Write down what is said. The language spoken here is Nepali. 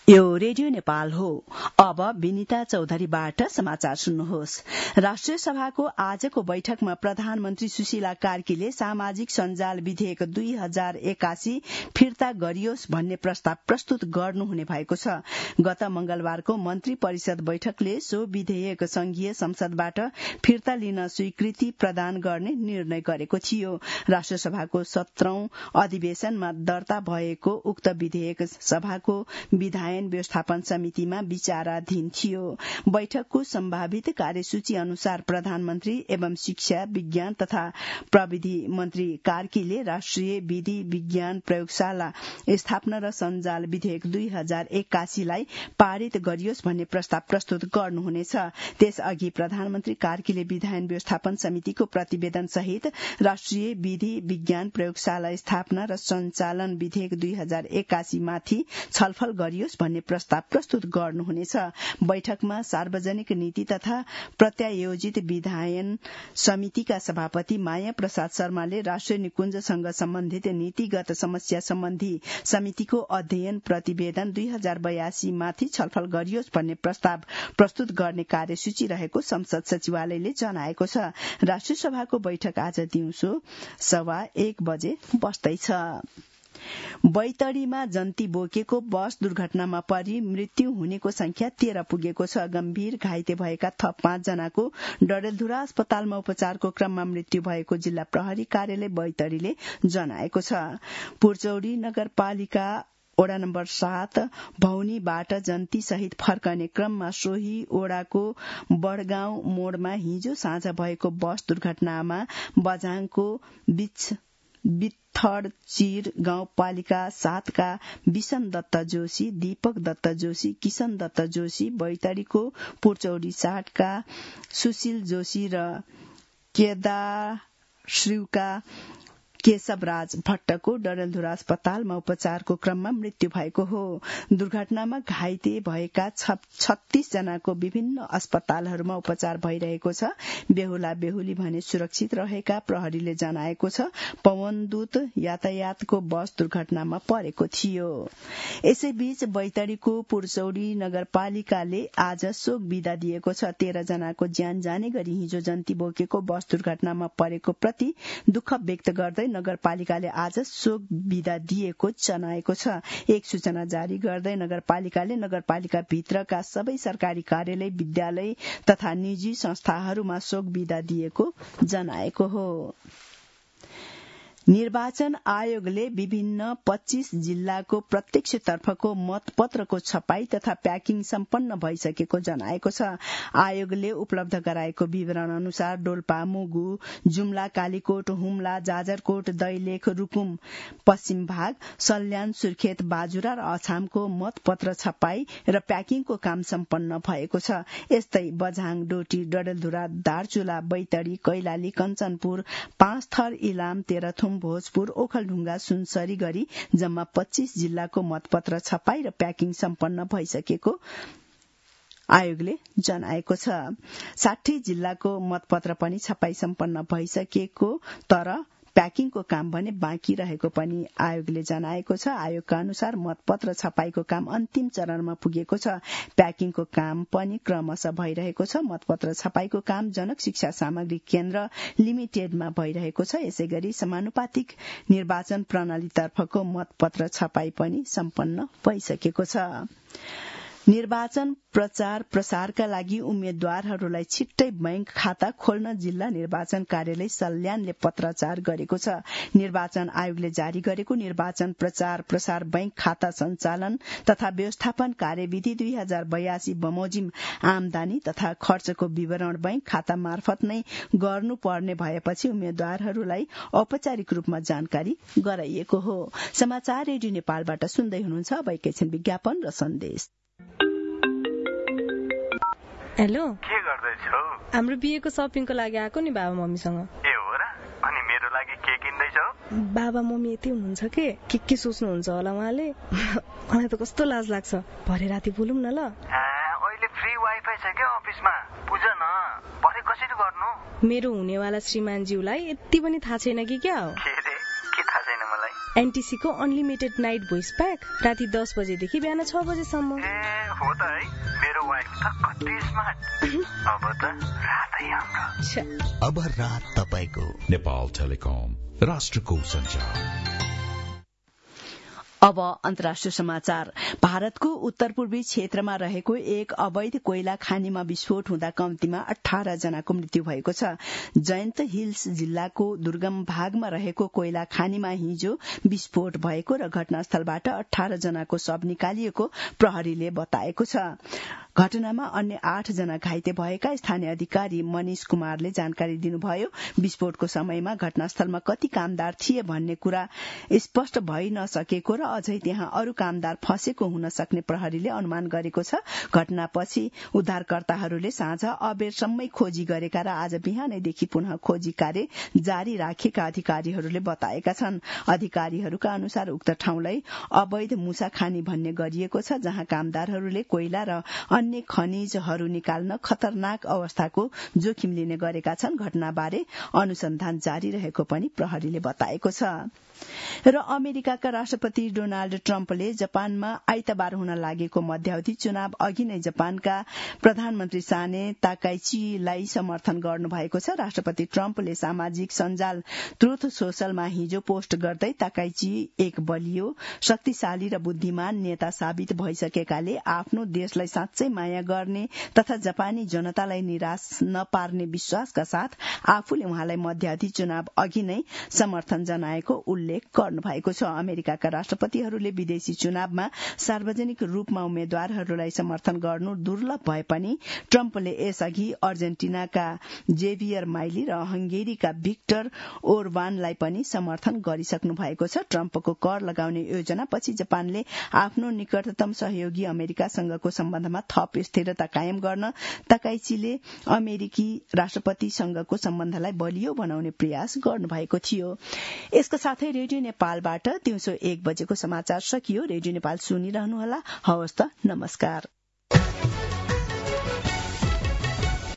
यो रेडियो नेपाल हो। अब विनिता चौधरीबाट समाचार सुन्नुहोस्। राष्ट्रिय सभाको आजको बैठकमा प्रधानमन्त्री सुशीला कार्कीले सामाजिक सञ्जाल विधेयक 2081 फिर्ता गरियोस् भन्ने प्रस्ताव प्रस्तुत गर्नुहुने भएको छ। गत मंगलबारको मन्त्री परिषद बैठकले सो विधेयक संघीय संसदबाट फिर्ता लिन स्वीकृति प्रदान गर्ने निर्णय गरेको थियो। राष्ट्रिय सभाको 17औं अधिवेशनमा दर्ता भएको उक्त विधेयक सभाको विधायन व्यवस्थापन समितिमा विचाराधीन थियो। बैठकको सम्भावित कार्यसूची अनुसार प्रधानमन्त्री एवं शिक्षा विज्ञान तथा प्रविधि मन्त्री कार्कीले राष्ट्रिय विधि विज्ञान प्रयोगशाला स्थापना र सञ्जाल विधेयक 2081 लाई पारित गरियोस् भन्ने प्रस्ताव प्रस्तुत गर्नुहुनेछ। त्यसअघि प्रधानमन्त्री कार्कीले विधायन व्यवस्थापन समितिको प्रतिवेदन सहित राष्ट्रिय विधि विज्ञान प्रयोगशाला स्थापना र सञ्चालन विधेयक 2081 माथि छलफल गरियोस् भन्ने प्रस्ताव प्रस्तुत गर्नुहुनेछ। बैठकमा सार्वजनिक नीति तथा प्रत्यायोजित विधायन समितिका सभापति माया प्रसाद शर्माले राष्ट्रिय निकुञ्जसँग सम्बन्धित नीतिगत समस्या सम्बन्धी समितिको अध्ययन प्रतिवेदन 2082 माथि छलफल गरियोस् भन्ने प्रस्ताव प्रस्तुत गर्ने कार्यसूची रहेको संसद सचिवालयले जनाएको छ। राष्ट्रिय सभाको बैठक आज दिउँसो 1:15 बजे बस्दैछ। बैतडीमा जन्ती बोकेको बस दुर्घटनामा परि मृत्यु हुनेको संख्या 13 पुगेको छ। गम्भीर घाइते भएका थप 5 जनाको डडेलधुरा अस्पतालमा उपचारको क्रममा मृत्यु भएको जिल्ला प्रहरी कार्यालय बैतडीले जनाएको छ। पुर्चौडी नगरपालिका ओडा नम्बर 7 भौनीबाट जन्ती सहित फर्कने क्रममा सोही ओडाको बडगाउँ मोडमा हिजो साँझ भएको बस दुर्घटनामा बझाङको बित्थडचिर गाउँपालिका 7 का विशन दत्त जोशी, दीपक दत्त जोशी, किशन दत्त जोशी, बैतडीको पुर्चौडी 60 का सुशील जोशी र केदारश्रीका केशवराज भट्टको डडेलधुरा अस्पतालमा उपचारको क्रममा मृत्यु भएको हो। दुर्घटनामा घाइते भएका 36 जनाको विभिन्न अस्पतालहरूमा उपचार भइरहेको छ। बेहुला बेहुली भने सुरक्षित रहेका प्रहरीले जनाएको छ। पवनदूत यातायातको बस दुर्घटनामा परेको थियो। यसैबीच बैतडीको पुर्चौडी नगरपालिकाले आज शोक विदा दिएको छ। 13 जनाको ज्यान जाने गरी हिजो जन्ती बोकेको बस दुर्घटनामा परेको प्रति दुःख व्यक्त गर्दै नगरपालिकाले आज शोक विदा दिएको जनाएको छ। एक सूचना जारी गर्दै नगरपालिकाले नगरपालिका भित्रका सबै सरकारी कार्यालय, विद्यालय तथा निजी संस्थाहरूमा शोक विदा दिएको जनाएको हो। निर्वाचन आयोगले विभिन्न 25 जिल्लाको प्रत्यक्षतर्फको मतपत्रको छपाई तथा प्याकिङ सम्पन्न भइसकेको जनाएको छ। आयोगले उपलब्ध गराएको विवरण अनुसार डोल्पा, मुगु, जुम्ला, कालीकोट, हुम्ला, जाजरकोट, दैलेख, रुकुम पश्चिम भाग, सल्यान, सुर्खेत, बाजुरा र अछामको मतपत्र छपाई र प्याकिङको काम सम्पन्न भएको छ। यस्तै बझाङ, डोटी, डडेलधुरा, दार्चुला, बैतडी, कैलाली, कञ्चनपुर, पाँचथर, इलाम, तेह्रथुम, भोजपुर, ओखलढुङ्गा, सुनसरी गरी जम्मा 25 जिल्लाको मतपत्र छपाई र प्याकिङ सम्पन्न भइसकेको आयोगले जनाएको छ। 60 जिल्लाको मतपत्र पनि छपाई सम्पन्न भइसकेको तर प्याकिङको काम भने बाँकी रहेको पनि आयोगले जनाएको छ। आयोगका अनुसार मतपत्र छपाईको काम अन्तिम चरणमा पुगेको छ। प्याकिङको काम पनि क्रमशः भइरहेको छ। मतपत्र छपाईको काम जनक शिक्षा सामग्री केन्द्र लिमिटेडमा भइरहेको छ। यसैगरी समानुपातिक निर्वाचन प्रणालीतर्फको मतपत्र छपाई पनि सम्पन्न भइसकेको छ। निर्वाचन प्रचार प्रसारका लागि उम्मेद्वारहरूलाई छिट्टै बैंक खाता खोल्न जिल्ला निर्वाचन कार्यालय सल्यानले पत्राचार गरेको छ। निर्वाचन आयोगले जारी गरेको निर्वाचन प्रचार प्रसार बैंक खाता सञ्चालन तथा व्यवस्थापन कार्यविधि 2082 बमोजिम आमदानी तथा खर्चको विवरण बैंक खाता मार्फत नै गर्नुपर्ने भएपछि उम्मेद्वारहरूलाई औपचारिक रूपमा जानकारी गराइएको हो। समाचार रेडियो नेपालबाट सुन्दै हुनुहुन्छ। अब एकैछिन विज्ञापन र सन्देश। हेलो, के गर्दैछौ? हाम्रो बिहेको शपिङको लागि आएको नि बाबा मम्मीसँग। ए हो र? अनि मेरो लागि के किन्दैछौ? बाबा मम्मी यति हुनुहुन्छ के सोच्नुहुन्छ होला उहाँले। मलाई त कस्तो लाज लाग्छ। भरे राति बोलौँ न ल। अहिले फ्री वाइफाई छ क्या अफिसमा, बुझ न। भरे कसरी गर्नु? मेरो हुनेवाला श्रीमानज्यूलाई यति पनि थाहा छैन कि क्या हो? के थाहा छैन मलाई? मलाई? एनटीसी को अनलिमिटेड नाइट भोइस प्याक राति 10 बजेदेखि बिहान 6 बजेसम्म। ए हो त है, मेरो वाइफ त कति स्मार्ट। अब त रातै हाम्रो। अब रात तपाईको। नेपाल टेलिकम, राष्ट्रको सञ्चार। अब अन्तर्राष्ट्रिय समाचार। भारतको उत्तर पूर्वी क्षेत्रमा रहेको एक अवैध कोइला खानीमा विस्फोट हुँदा कम्तीमा 18 जनाको मृत्यु भएको छ। जयन्त हिल्स जिल्लाको दुर्गम भागमा रहेको कोइला खानीमा हिजो विस्फोट भएको र घटनास्थलबाट 18 जनाको शव निकालिएको प्रहरीले बताएको छ। घटनामा अन्य 8 जना घाइते भएका स्थानीय अधिकारी मनिष कुमारले जानकारी दिनुभयो। विस्फोटको समयमा घटनास्थलमा कति कामदार थिए भन्ने कुरा स्पष्ट भइ नसकेको र अझै त्यहाँ अरू कामदार फँसेको हुन सक्ने प्रहरीले अनुमान गरेको छ। घटनापछि उद्धारकर्ताहरूले साँझ अबेरसम्मै खोजी गरेका र आज बिहानैदेखि पुनः खोजी कार्य जारी राखेका अधिकारीहरूले बताएका छन्। अधिकारीहरूका अनुसार उक्त ठाउँलाई अवैध मुसा खानी भन्ने गरिएको छ, जहाँ कामदारहरूले कोइला र अन्य खनिजहरू निकाल्न खतरनाक अवस्थाको जोखिम लिने गरेका छन्। घटनाबारे अनुसन्धान जारी रहेको पनि प्रहरीले बताएको छ। र अमेरिकाका राष्ट्रपति डोनाल्ड ट्रम्पले जापानमा आइतबार हुन लागेको मध्यावधि चुनाव अघि नै जापानका प्रधानमन्त्री साने ताकाइचीलाई समर्थन गर्नुभएको छ। राष्ट्रपति ट्रम्पले सामाजिक सञ्जाल ट्रुथ सोशलमा हिजो पोस्ट गर्दै ताकाइची एक बलियो, शक्तिशाली र बुद्धिमान नेता साबित भइसकेकाले आफ्नो देशलाई साँच्चै माया गर्ने तथा जापानी जनतालाई निराश नपार्ने विश्वासका साथ आफूले उहाँलाई मध्यावधि चुनाव अघि नै समर्थन जनाएको उल्लेख गर्नुभएको छ। अमेरिकाका राष्ट्रपतिहरूले विदेशी चुनावमा सार्वजनिक रूपमा उम्मेद्वारहरूलाई समर्थन गर्नु दुर्लभ भए पनि ट्रम्पले यसअघि अर्जेन्टिनाका जेभियर माइली र हंगेरीका भिक्टर ओर्बानलाई पनि समर्थन गरिसक्नु भएको छ। ट्रम्पको कर लगाउने योजनापछि जापानले आफ्नो निकटतम सहयोगी अमेरिकासँगको सम्बन्धमा थप स्थिरता कायम गर्न ताकाइचीले अमेरिकी राष्ट्रपतिसँगको सम्बन्धलाई बलियो बनाउने प्रयास गर्नुभएको थियो। यसका साथै रेडियो नेपालबाट दिउँसो 1 बजेको समाचार सकियो। रेडियो नेपाल सुनिरहनुहोला। हवस् त, नमस्कार।